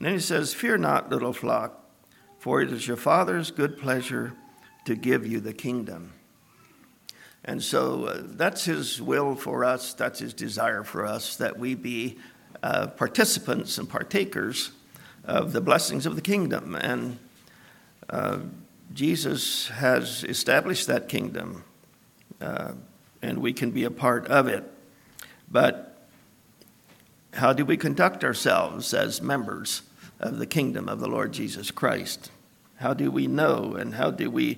And then he says, "Fear not, little flock, for it is your Father's good pleasure to give you the kingdom." And so that's his will for us, that's his desire for us, that we be participants and partakers of the blessings of the kingdom. And Jesus has established that kingdom, and we can be a part of it. But how do we conduct ourselves as members of the kingdom of the Lord Jesus Christ? How do we know, and how do we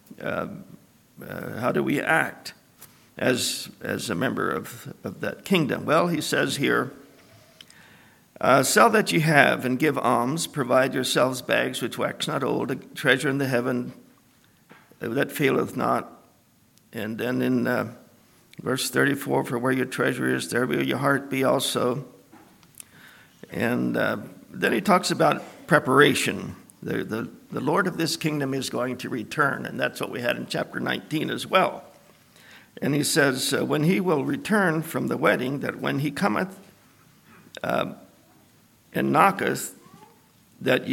act as a member of that kingdom? Well, he says here, "Sell that ye have, and give alms. Provide yourselves bags which wax not old, a treasure in the heaven that faileth not." And then in verse 34, "For where your treasure is, there will your heart be also." And then he talks about preparation. The Lord of this kingdom is going to return, and that's what we had in chapter 19 as well. And he says, "When he will return from the wedding, that when he cometh and knocketh, that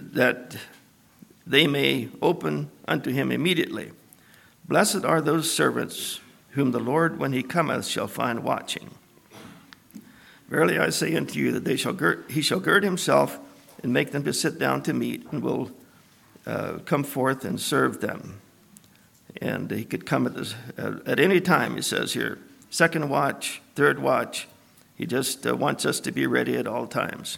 they may open unto him immediately. Blessed are those servants whom the Lord, when he cometh, shall find watching. Verily I say unto you that he shall gird himself and make them to sit down to meat, and will come forth and serve them." And he could come at any time, he says here. Second watch, third watch. He just wants us to be ready at all times.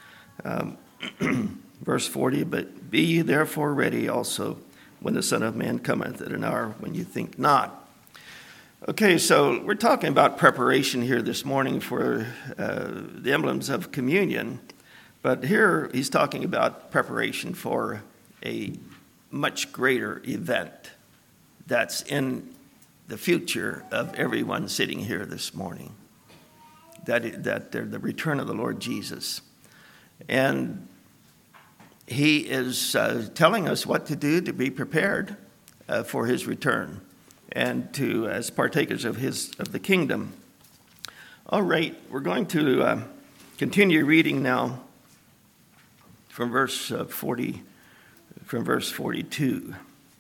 Verse 40, "But be ye therefore ready also when the Son of Man cometh, at an hour when you think not." Okay, so we're talking about preparation here this morning for the emblems of communion. But here he's talking about preparation for a much greater event that's in the future of everyone sitting here this morning, that they're the return of the Lord Jesus. And he is telling us what to do to be prepared for his return and to as partakers of the kingdom. All right, we're going to continue reading now from verse 42.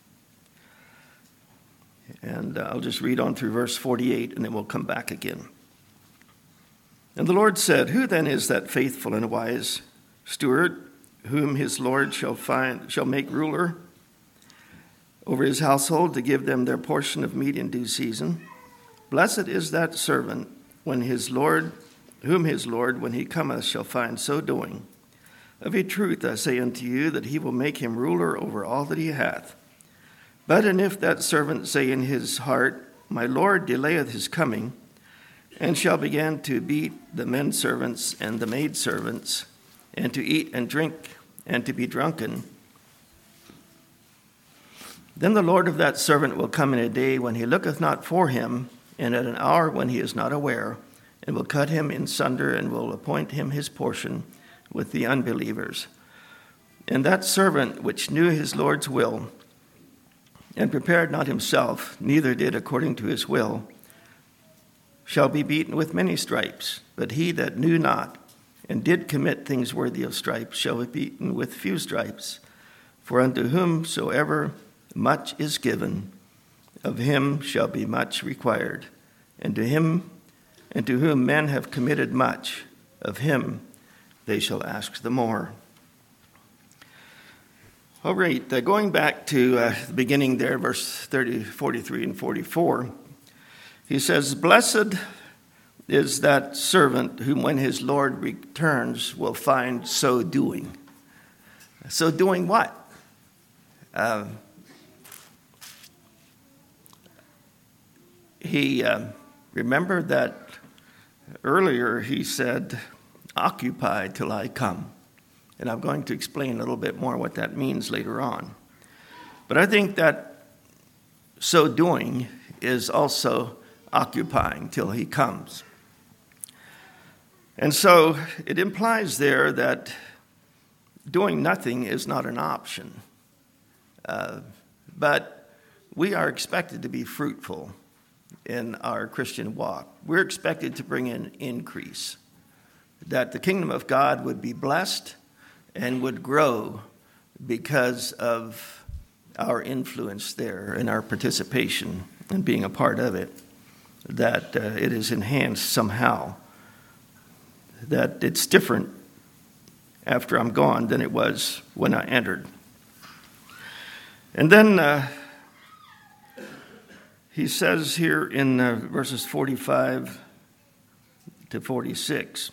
And I'll just read on through verse 48, and then we'll come back again. "And the Lord said, Who then is that faithful and wise steward, whom his Lord shall make ruler over his household, to give them their portion of meat in due season? Blessed is that servant whom his Lord, when he cometh, shall find so doing. Of a truth I say unto you, that he will make him ruler over all that he hath. But and if that servant say in his heart, My Lord delayeth his coming, and shall begin to beat the men servants and the maid servants, and to eat and drink, and to be drunken, then the Lord of that servant will come in a day when he looketh not for him, and at an hour when he is not aware, and will cut him in sunder, and will appoint him his portion with the unbelievers. And that servant which knew his Lord's will, and prepared not himself, neither did according to his will, shall be beaten with many stripes. But he that knew not, and did commit things worthy of stripes, shall be beaten with few stripes. For unto whomsoever much is given, of him shall be much required. And to whom men have committed much, of him they shall ask the more." All right, going back to the beginning there, verse 43 and 44, he says, "Blessed is that servant whom when his Lord returns will find so doing." So doing what? He remembered that earlier he said, "Occupy till I come." And I'm going to explain a little bit more what that means later on. But I think that so doing is also occupying till he comes. And so it implies there that doing nothing is not an option. But we are expected to be fruitful in our Christian walk. We're expected to bring in increase, that the kingdom of God would be blessed, and would grow because of our influence there and our participation and being a part of it, that it is enhanced somehow, that it's different after I'm gone than it was when I entered. And then he says here in verses 45 to 46,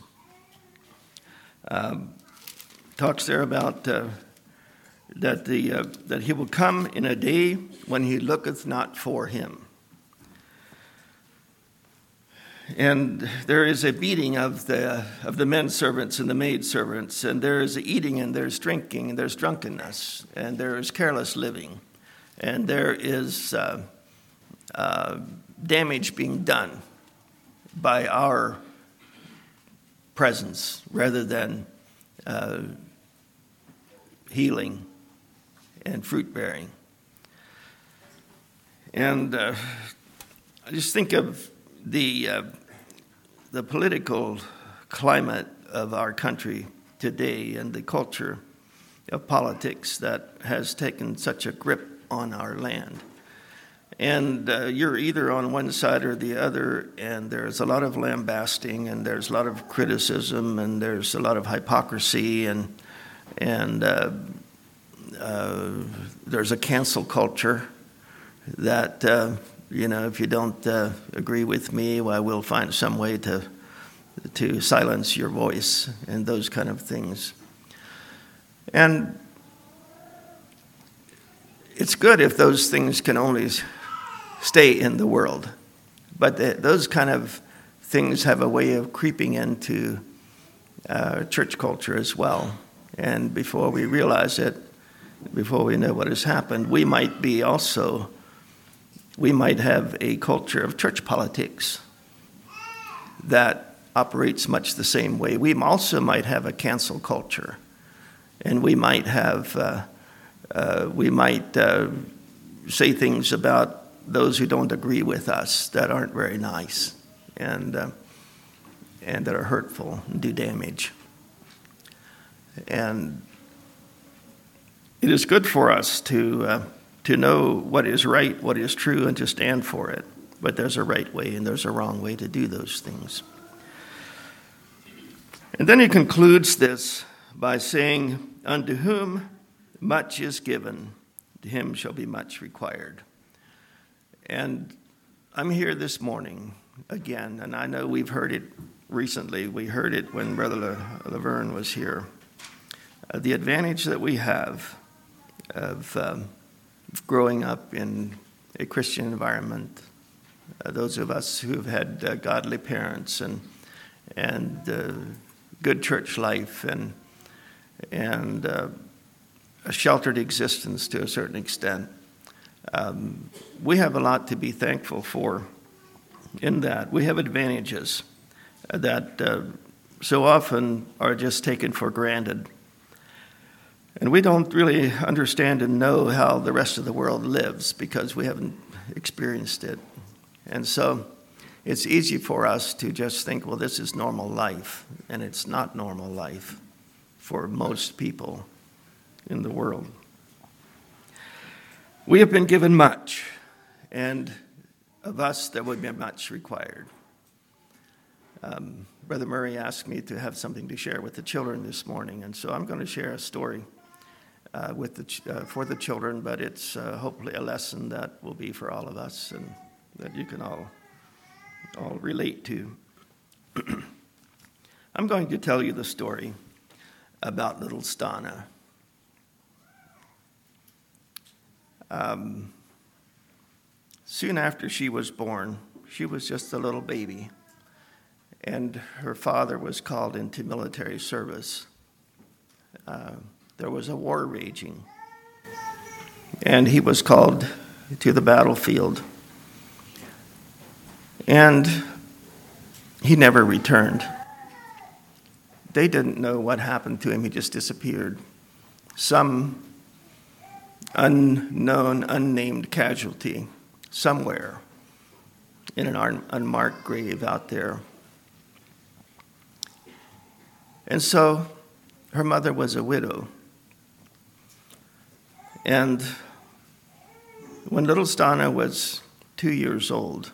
talks there about that he will come in a day when he looketh not for him. And there is a beating of the men servants and the maid servants, and there is eating and there's drinking and there's drunkenness and there is careless living, and there is damage being done by our presence rather than healing and fruit bearing. And I just think of the political climate of our country today and the culture of politics that has taken such a grip on our land. And you're either on one side or the other, and there's a lot of lambasting, and there's a lot of criticism, and there's a lot of hypocrisy, and there's a cancel culture that, if you don't agree with me, well, we'll find some way to silence your voice and those kind of things. And it's good if those things can only stay in the world. But those kind of things have a way of creeping into church culture as well. And before we realize it, before we know what has happened, we might have a culture of church politics that operates much the same way. We also might have a cancel culture, and we might say things about those who don't agree with us that aren't very nice and that are hurtful and do damage. And it is good for us to know what is right, what is true, and to stand for it. But there's a right way and there's a wrong way to do those things. And then he concludes this by saying, unto whom much is given, to him shall be much required. And I'm here this morning again, and I know we've heard it recently. We heard it when Brother Laverne was here. The advantage that we have of growing up in a Christian environment, those of us who've had godly parents and good church life and a sheltered existence to a certain extent, we have a lot to be thankful for in that. We have advantages that so often are just taken for granted. And we don't really understand and know how the rest of the world lives because we haven't experienced it. And so it's easy for us to just think, well, this is normal life. And it's not normal life for most people in the world. We have been given much, and of us there would be much required. Brother Murray asked me to have something to share with the children this morning, and so I'm going to share a story for the children, but it's hopefully a lesson that will be for all of us and that you can all relate to. I'm going to tell you the story about little Stana. Soon after she was born, she was just a little baby, and her father was called into military service. There was a war raging, and he was called to the battlefield, and he never returned. They didn't know what happened to him. He just disappeared. Some unknown, unnamed casualty somewhere in an unmarked grave out there. And so her mother was a widow. And when little Stana was 2 years old,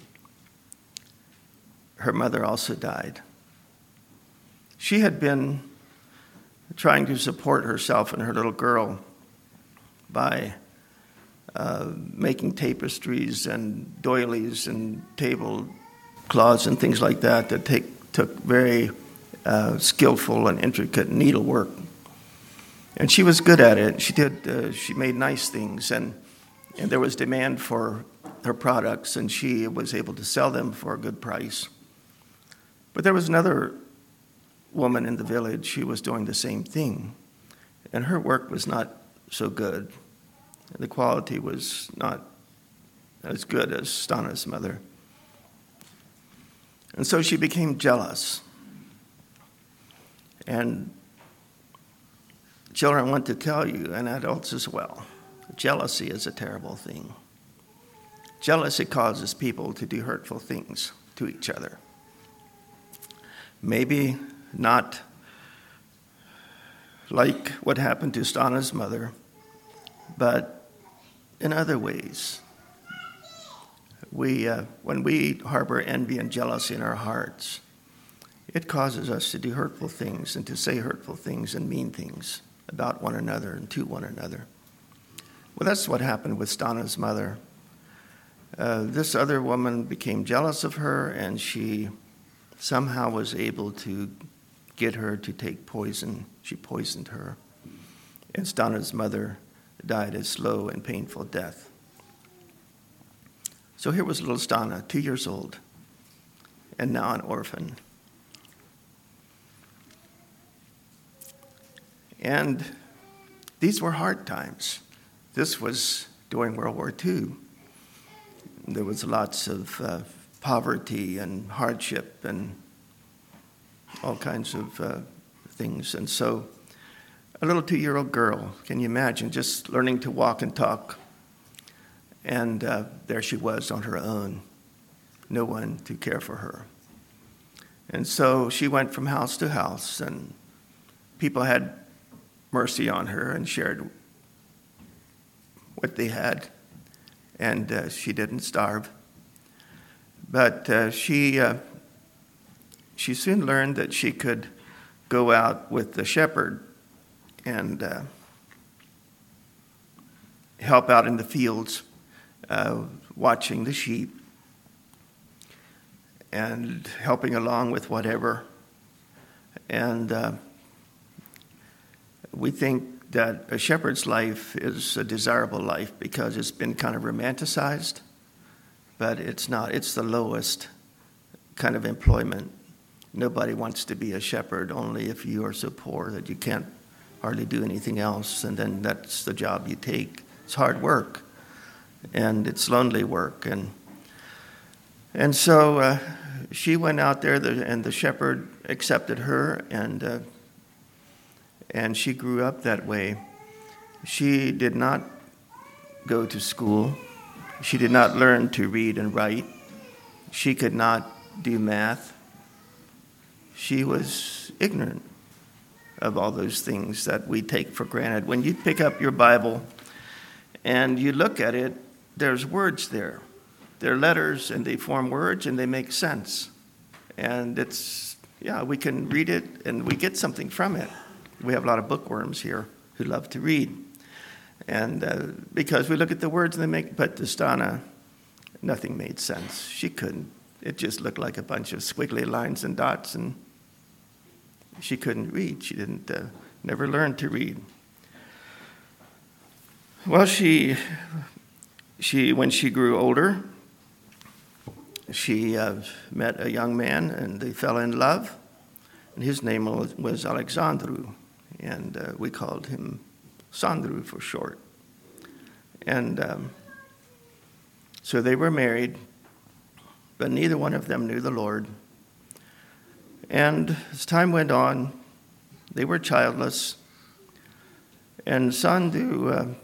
her mother also died. She had been trying to support herself and her little girl by making tapestries and doilies and tablecloths and things like that took very skillful and intricate needlework. And she was good at it. She made nice things, and there was demand for her products, and she was able to sell them for a good price. But there was another woman in the village who was doing the same thing, and her work was not so good. The quality was not as good as Stana's mother. And so she became jealous. And children, I want to tell you, and adults as well, jealousy is a terrible thing. Jealousy causes people to do hurtful things to each other. Maybe not like what happened to Stana's mother, but in other ways. When we harbor envy and jealousy in our hearts, it causes us to do hurtful things and to say hurtful things and mean things about one another and to one another. Well, that's what happened with Stana's mother. This other woman became jealous of her, and she somehow was able to get her to take poison. She poisoned her. And Stana's mother died a slow and painful death. So here was little Stana, 2 years old, and now an orphan. And these were hard times. This was during World War II. There was lots of poverty and hardship and all kinds of things. And so a little 2-year-old girl, can you imagine, just learning to walk and talk? And there she was on her own, no one to care for her. And so she went from house to house, and people had mercy on her and shared what they had, and she didn't starve. But she soon learned that she could go out with the shepherd and help out in the fields, watching the sheep and helping along with whatever. And we think that a shepherd's life is a desirable life because it's been kind of romanticized, but it's not. It's the lowest kind of employment. Nobody wants to be a shepherd, only if you are so poor that you can't hardly do anything else, and then that's the job you take. It's hard work, and it's lonely work. And so she went out there, and the shepherd accepted her, and she grew up that way. She did not go to school. She did not learn to read and write. She could not do math. She was ignorant of all those things that we take for granted. When you pick up your Bible and you look at it, there's words there. They're letters, and they form words, and they make sense. And we can read it, and we get something from it. We have a lot of bookworms here who love to read. And because we look at the words and but to Stana, nothing made sense. She couldn't. It just looked like a bunch of squiggly lines and dots, and she couldn't read. She never learned to read. Well, she when she grew older, she met a young man, and they fell in love. And his name was Alexandru, and we called him Sandru for short. And so they were married, but neither one of them knew the Lord. And as time went on, they were childless. And Sandru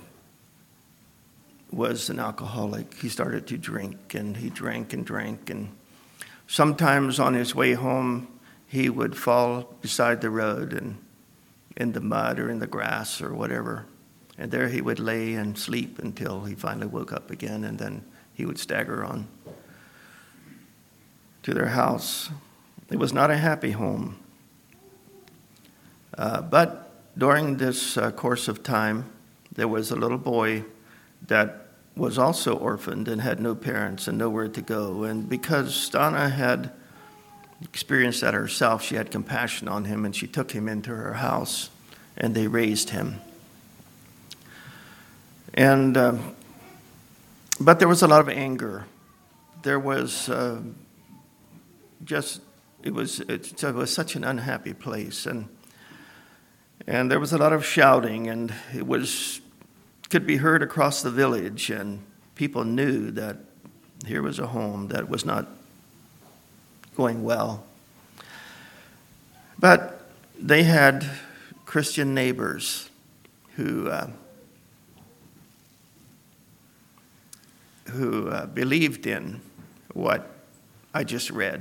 was an alcoholic. He started to drink, and he drank and drank. And sometimes on his way home, he would fall beside the road in the mud or in the grass or whatever. And there he would lay and sleep until he finally woke up again, and then he would stagger on to their house. It was not a happy home. But during this course of time, there was a little boy that was also orphaned and had no parents and nowhere to go. And because Donna had experienced that herself, she had compassion on him, and she took him into her house, and they raised him. And but there was a lot of anger. There was it was such an unhappy place, and there was a lot of shouting, and it could be heard across the village, and people knew that here was a home that was not going well. But they had Christian neighbors who believed in what I just read.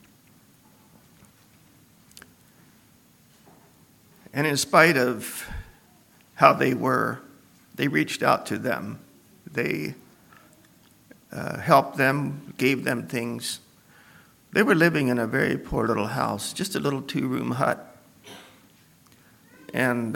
And in spite of how they were, they reached out to them. They helped them, gave them things. They were living in a very poor little house, just a little 2-room hut. And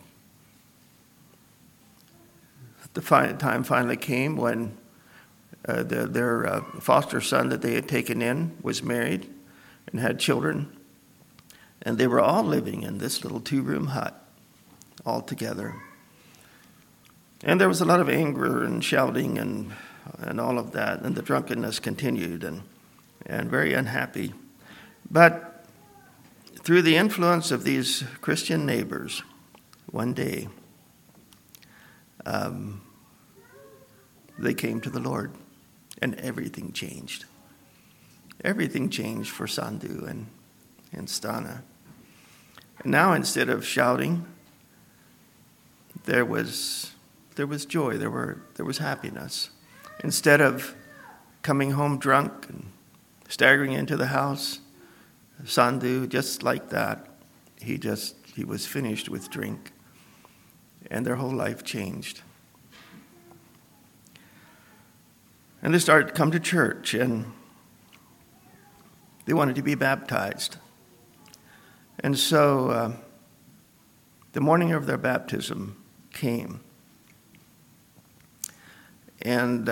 the time finally came when their foster son that they had taken in was married and had children. And they were all living in this little 2-room hut all together. And there was a lot of anger and shouting and all of that, and the drunkenness continued, and very unhappy. But through the influence of these Christian neighbors, one day, they came to the Lord, and everything changed. Everything changed for Sandhu and Stana. And now, instead of shouting, there was joy. There was happiness. Instead of coming home drunk and staggering into the house, Sandhu, just like that, he was finished with drink, and their whole life changed. And they started to come to church, and they wanted to be baptized. And so the morning of their baptism came. And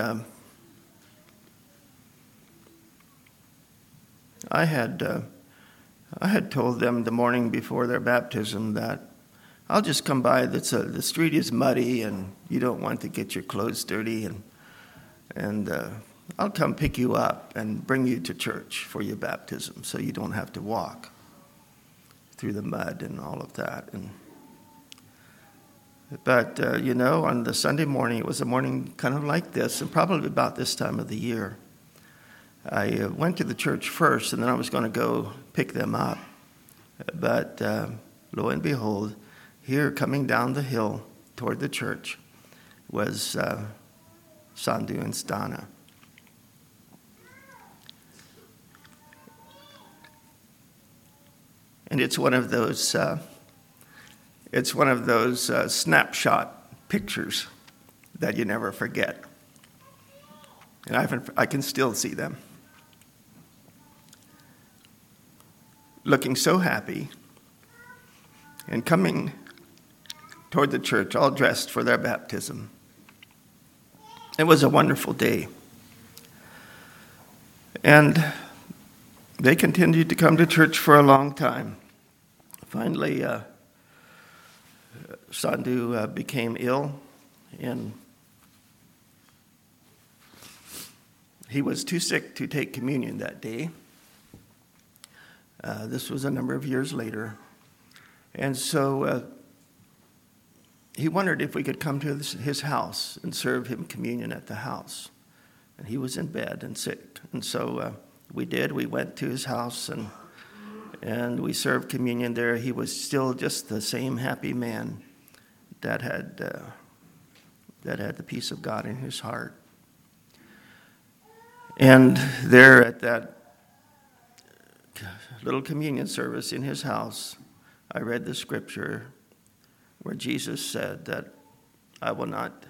I had told them the morning before their baptism that I'll just come by. The street is muddy, and you don't want to get your clothes dirty, and I'll come pick you up and bring you to church for your baptism, so you don't have to walk through the mud and all of that. But on the Sunday morning, it was a morning kind of like this, and probably about this time of the year. I went to the church first, and then I was going to go pick them up. But lo and behold, here coming down the hill toward the church was Sandhu and Stana. And it's one of those snapshot pictures that you never forget. And I can still see them. Looking so happy and coming toward the church, all dressed for their baptism. It was a wonderful day. And they continued to come to church for a long time. Finally, Sandhu became ill, and he was too sick to take communion that day. This was a number of years later. And so he wondered if we could come to his house and serve him communion at the house. And he was in bed and sick. And so we did. We went to his house, and we served communion there. He was still just the same happy man that had the peace of God in his heart. And there at that little communion service in his house, I read the scripture where Jesus said that I will not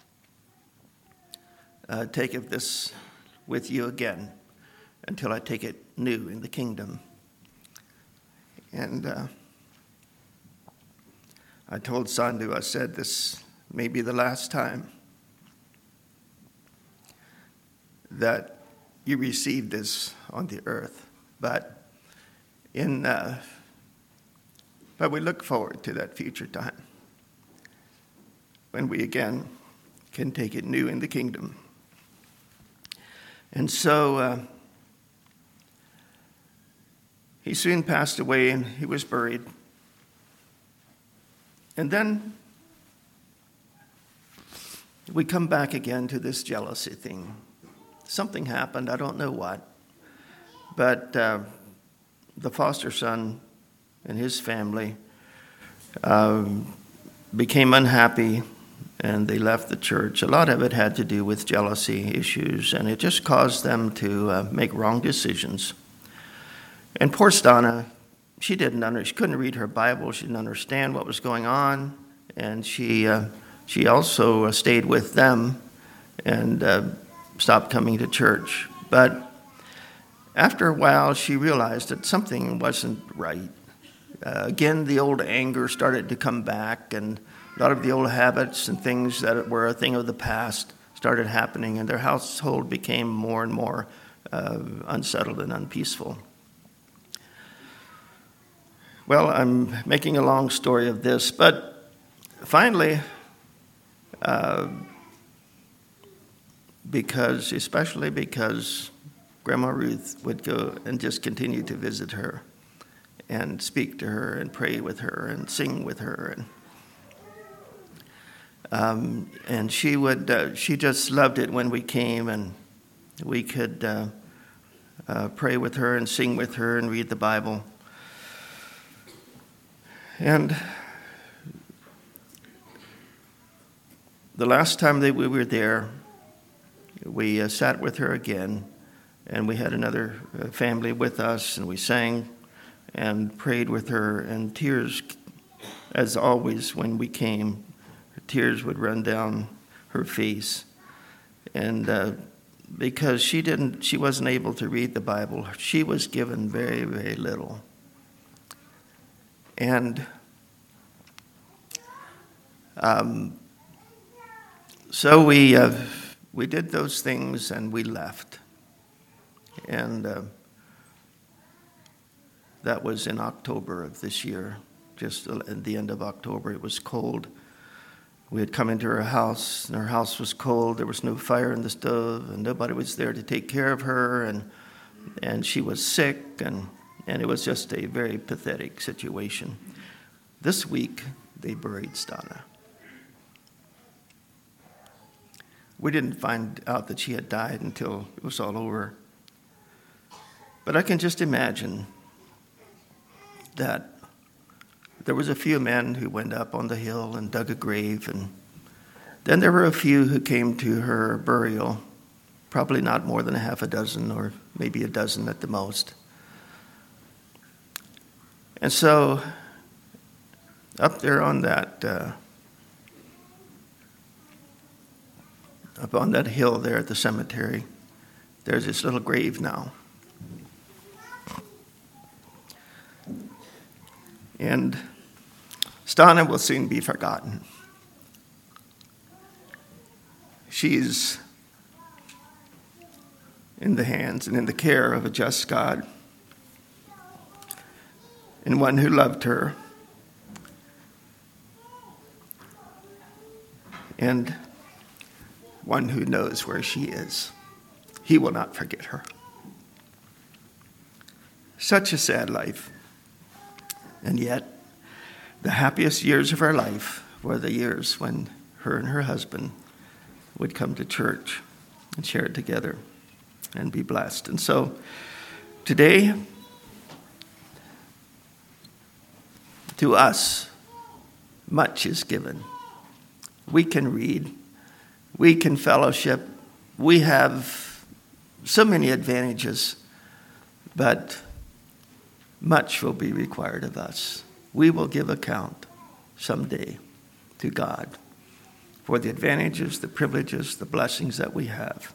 take of this with you again until I take it new in the kingdom. And I told Sandhu, I said, this may be the last time that you receive this on the earth. But we look forward to that future time when we again can take it new in the kingdom. And so he soon passed away and he was buried. And then we come back again to this jealousy thing. Something happened, I don't know what, but the foster son and his family became unhappy and they left the church. A lot of it had to do with jealousy issues, and it just caused them to make wrong decisions. And poor Stana, she couldn't read her Bible. She didn't understand what was going on, and she also stayed with them and stopped coming to church. But after a while, she realized that something wasn't right. Again, the old anger started to come back, and a lot of the old habits and things that were a thing of the past started happening, and their household became more and more unsettled and unpeaceful. Well, I'm making a long story of this, but finally, especially because Grandma Ruth would go and just continue to visit her and speak to her and pray with her and sing with her, and she just loved it when we came and we could pray with her and sing with her and read the Bible. And the last time that we were there, we sat with her again, and we had another family with us, and we sang and prayed with her, and tears, as always when we came, tears would run down her face. And because she wasn't able to read the Bible, she was given very, very little. And so we did those things and we left. And that was in October of this year, just at the end of October. It was cold. We had come into her house, and her house was cold. There was no fire in the stove, and nobody was there to take care of her, and she was sick, and it was just a very pathetic situation. This week, they buried Stana. We didn't find out that she had died until it was all over. But I can just imagine that there was a few men who went up on the hill and dug a grave, and then there were a few who came to her burial, probably not more than a half a dozen or maybe a dozen at the most. And so up there on that up on that hill there at the cemetery, there's this little grave now. And Stana will soon be forgotten. She's in the hands and in the care of a just God, and one who loved her, and one who knows where she is. He will not forget her. Such a sad life. And yet, the happiest years of her life were the years when her and her husband would come to church and share it together and be blessed. And so, today, to us, much is given. We can read. We can fellowship. We have so many advantages, but much will be required of us. We will give account someday. to God for the advantages, the privileges, the blessings that we have.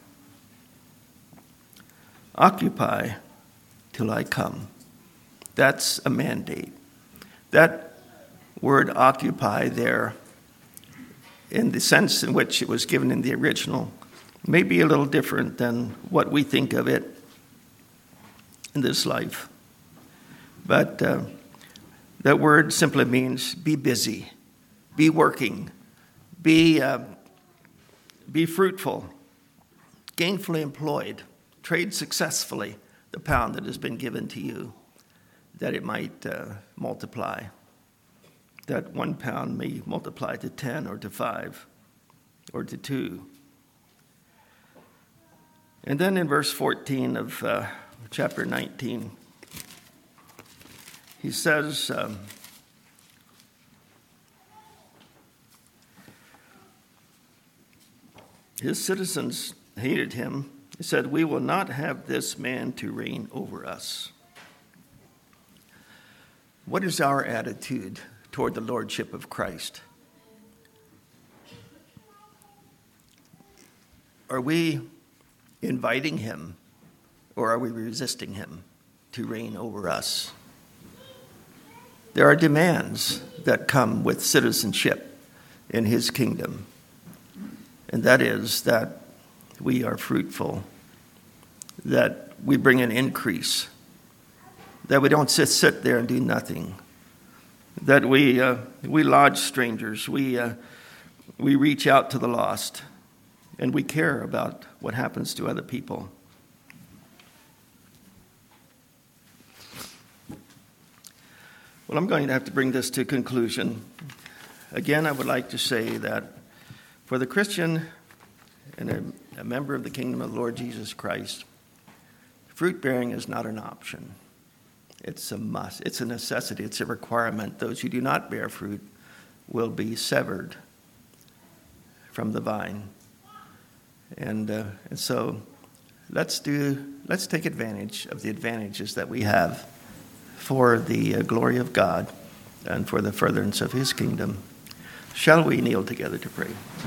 Occupy till I come. That's a mandate. That word occupy there, in the sense in which it was given in the original, may be a little different than what we think of it in this life. But that word simply means be busy, be working, be fruitful, gainfully employed, trade successfully the pound that has been given to you, that it might multiply. That 1 pound may multiply to 10 or to 5 or to 2. And then in verse 14 of chapter 19, he says, his citizens hated him. He said, we will not have this man to reign over us. What is our attitude toward the lordship of Christ? Are we inviting him, or are we resisting him to reign over us? There are demands that come with citizenship in his kingdom, and that is that we are fruitful, that we bring an increase, that we don't sit there and do nothing, that we lodge strangers, we reach out to the lost, and we care about what happens to other people. Well, I'm going to have to bring this to conclusion. Again, I would like to say that for the Christian and a member of the kingdom of the Lord Jesus Christ, fruit bearing is not an option. It's a must. It's a necessity. It's a requirement. Those who do not bear fruit will be severed from the vine. And so let's take advantage of the advantages that we have for the glory of God and for the furtherance of his kingdom. Shall we kneel together to pray?